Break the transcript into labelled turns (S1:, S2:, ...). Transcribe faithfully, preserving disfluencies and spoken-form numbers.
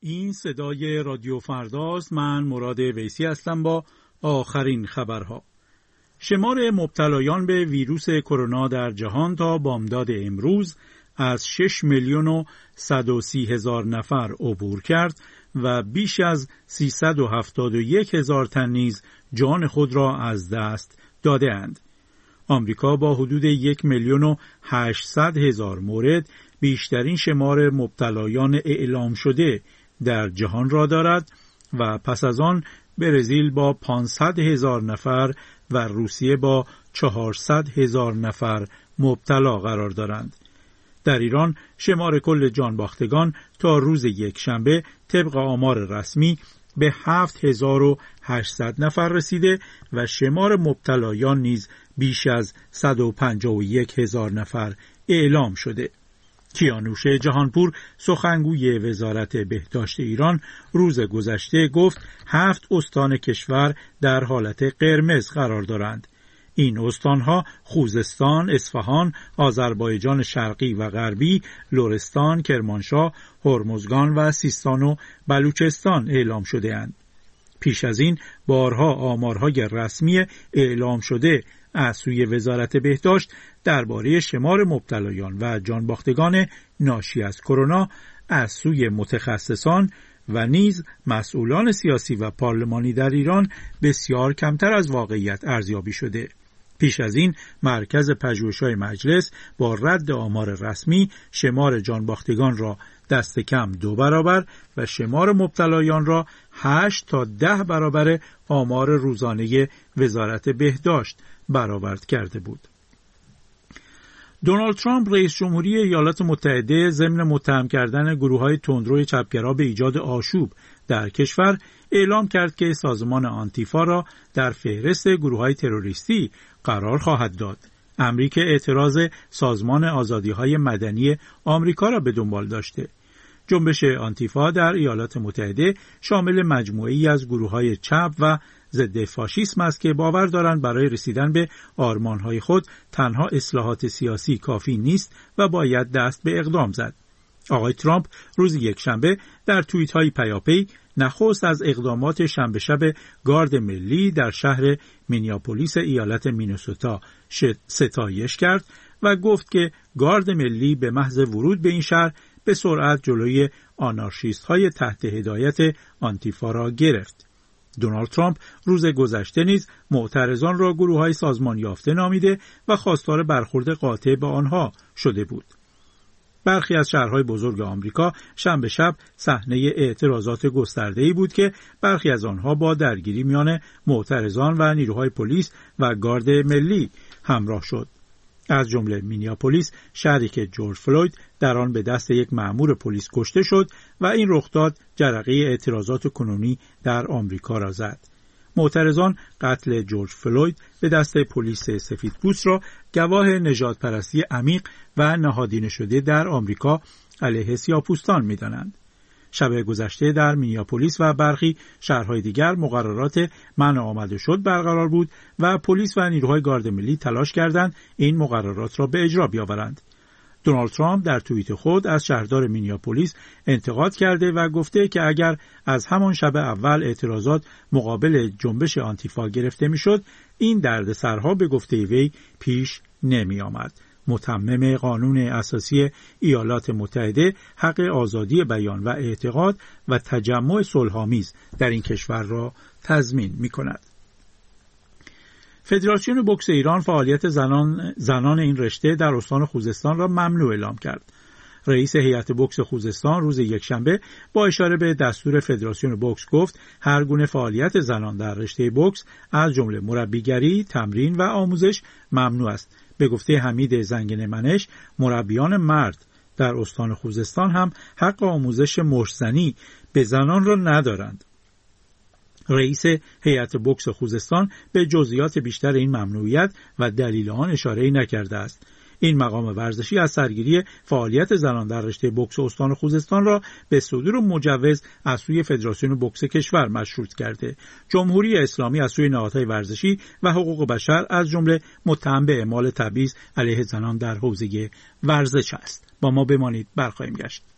S1: این صدای رادیو فرداست. من مراد ویسی هستم با آخرین خبرها. شمار مبتلایان به ویروس کرونا در جهان تا بامداد امروز از شش میلیون و صد و سی هزار نفر عبور کرد و بیش از سیصد و هفتاد و یک هزار تن نیز جان خود را از دست داده اند. آمریکا با حدود یک میلیون و هشتصد هزار مورد بیشترین شمار مبتلایان اعلام شده در جهان را دارد و پس از آن برزیل با پانصد هزار نفر و روسیه با چهارصد هزار نفر مبتلا قرار دارند. در ایران شمار کل جانباختگان تا روز یکشنبه طبق آمار رسمی به هفت هزار و هشتصد نفر رسیده و شمار مبتلایان نیز بیش از صد و پنجاه و یک هزار نفر اعلام شده. کیانوش جهانپور سخنگوی وزارت بهداشت ایران روز گذشته گفت هفت استان کشور در حالت قرمز قرار دارند. این استانها خوزستان، اصفهان، آذربایجان شرقی و غربی، لرستان، کرمانشاه، هرمزگان و سیستان و بلوچستان اعلام شده اند. پیش از این بارها آمارهای رسمی اعلام شده از سوی وزارت بهداشت درباره شمار مبتلایان و جانباختگان ناشی از کرونا از سوی متخصصان و نیز مسئولان سیاسی و پارلمانی در ایران بسیار کمتر از واقعیت ارزیابی شده. پیش از این مرکز پژوهش‌های مجلس با رد آمار رسمی شمار جانباختگان را دست کم دو برابر و شمار مبتلایان را هشت تا ده برابر آمار روزانه وزارت بهداشت برآورد کرده بود. دونالد ترامپ رئیس جمهوری ایالات متحده ضمن متهم کردن گروه‌های تندرو چپگرا به ایجاد آشوب در کشور اعلام کرد که سازمان آنتیفا را در فهرست گروه‌های تروریستی قرار خواهد داد. امری که اعتراض سازمان آزادی‌های مدنی آمریکا را به دنبال داشته. جنبش آنتیفا در ایالات متحده شامل مجموعه‌ای از گروه‌های چپ و ضد فاشیسم است که باور دارند برای رسیدن به آرمان‌های خود تنها اصلاحات سیاسی کافی نیست و باید دست به اقدام زد. آقای ترامپ روز یکشنبه در توییت‌های پیاپی نخست از اقدامات شنبه شب گارد ملی در شهر مینیاپولیس ایالت مینسوتا ستایش کرد و گفت که گارد ملی به محض ورود به این شهر به سرعت جلوی آنارشیست‌های تحت هدایت آنتیفا را گرفت. دونالد ترامپ روز گذشته نیز معترضان را گروه‌های سازمان یافته نامیده و خواستار برخورد قاطع به آنها شده بود. برخی از شهرهای بزرگ آمریکا شنبه شب صحنه اعتراضات گسترده‌ای بود که برخی از آنها با درگیری میان معترضان و نیروهای پلیس و گارد ملی همراه شد. از جمله مینیاپولیس، شهری که جورج فلوید در آن به دست یک مأمور پلیس کشته شد و این رخداد جرقه اعتراضات کنونی در آمریکا را زد. معترضان قتل جورج فلوید به دست پلیس سفیدپوست را گواه نژادپرستی عمیق و نهادینه شده در آمریکا علیه سیاه‌پوستان می‌دانند. شب گذشته در مینیاپولیس و برخی شهرهای دیگر مقررات منع آمد و شد برقرار بود و پلیس و نیروهای گارد ملی تلاش کردند این مقررات را به اجرا بیاورند. دونالد ترامپ در توییت خود از شهردار مینیاپولیس انتقاد کرده و گفته که اگر از همان شب اول اعتراضات مقابل جنبش آنتیفا گرفته میشد، این دردسرها به گفته وی پیش نمی آمد. متمم قانون اساسی ایالات متحده حق آزادی بیان و اعتقاد و تجمع صلح‌آمیز در این کشور را تضمین می کند. فدراسیون بوکس ایران فعالیت زنان, زنان این رشته در استان خوزستان را ممنوع اعلام کرد. رئیس هیئت بوکس خوزستان روز یکشنبه با اشاره به دستور فدراسیون بوکس گفت هر گونه فعالیت زنان در رشته بوکس از جمله مربیگری، تمرین و آموزش ممنوع است. به گفته حمید زنگنه منش، مربیان مرد در استان خوزستان هم حق آموزش مشت‌زنی به زنان را ندارند. رئیس هیئت بوکس خوزستان به جزئیات بیشتر این ممنوعیت و دلیل آن اشاره‌ای نکرده است. این مقام ورزشی از سرگیری فعالیت زنان در رشته بوکس استان خوزستان را به صدور مجوز از سوی فدراسیون بوکس کشور مشروط کرده. جمهوری اسلامی از سوی نهادهای ورزشی و حقوق بشر از جمله متهم به اعمال تبعیض علیه زنان در حوزه ورزش است. با ما بمانید، برخواهیم گشت.